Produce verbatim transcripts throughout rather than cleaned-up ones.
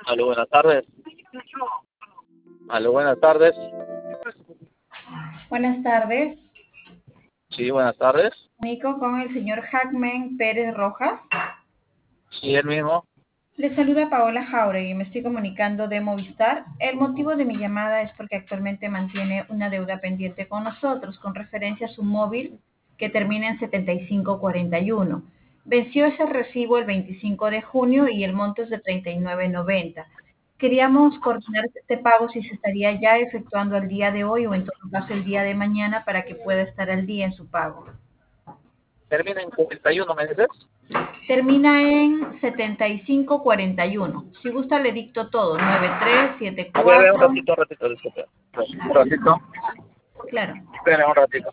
Aló, buenas tardes. Aló, buenas tardes. Buenas tardes. Sí, buenas tardes. Comunico con el señor Jackman Pérez Rojas. Sí, el mismo. Le saluda Paola Jauregui y me estoy comunicando de Movistar. El motivo de mi llamada es porque actualmente mantiene una deuda pendiente con nosotros con referencia a su móvil que termina en setenta y cinco cuarenta y uno. Venció ese recibo el veinticinco de junio y el monto es de treinta y nueve noventa. Queríamos coordinar este pago si se estaría ya efectuando el día de hoy o en todo caso el día de mañana para que pueda estar al día en su pago. Termina en cuarenta y uno, ¿me dices? Termina en setenta y cinco cuarenta y uno. Si gusta le dicto todo. nueve tres siete A ver, a ver, un cuatro. ratito, un ratito, disculpe. Un ratito. Claro. Espera un ratito.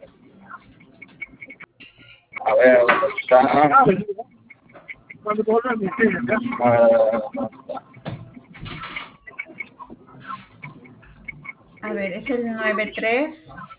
A ver, ¿dónde está? A ver, A ver, es el nueve tres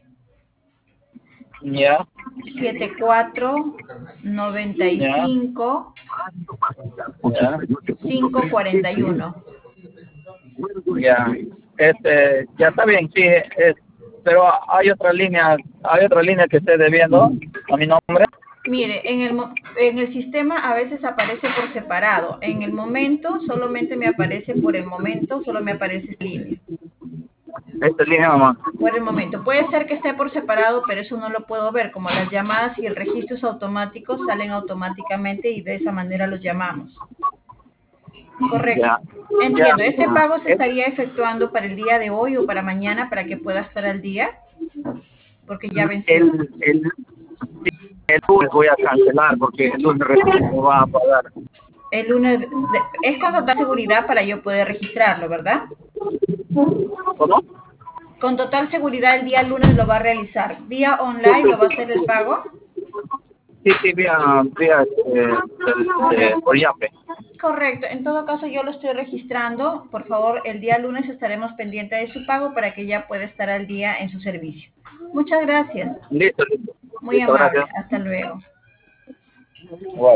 ya, siete cuatro noventa y ya, cinco ya, cinco cuarenta y uno. ya. Este, ya está bien, sí, es, pero hay otra línea, hay otra línea que esté debiendo a mi nombre. Mire, en el, mo- en el sistema a veces aparece por separado. En el momento solamente me aparece por el momento, solo me aparece esta línea. Esta línea nomás. Por el momento. Puede ser que esté por separado, pero eso no lo puedo ver. Como las llamadas y el registro es automático, salen automáticamente y de esa manera los llamamos. Correcto. Ya, ya. Entiendo. ¿Este pago se Es- estaría efectuando para el día de hoy o para mañana para que pueda estar al día? Porque ya venció. el, el, el lunes voy a cancelar porque el lunes recién me va a pagar. El lunes de- es con total seguridad para yo poder registrarlo, ¿verdad? ¿Cómo? Con total seguridad el día lunes lo va a realizar. ¿Vía Sí, online sí, lo va a hacer el pago? sí, sí, vía, vía este, este, por Yape. Correcto. En todo caso, yo lo estoy registrando. Por favor, el día lunes estaremos pendientes de su pago para que ya pueda estar al día en su servicio. Muchas gracias. Listo, listo. Muy Listo, amable. gracias. Hasta luego. Bueno.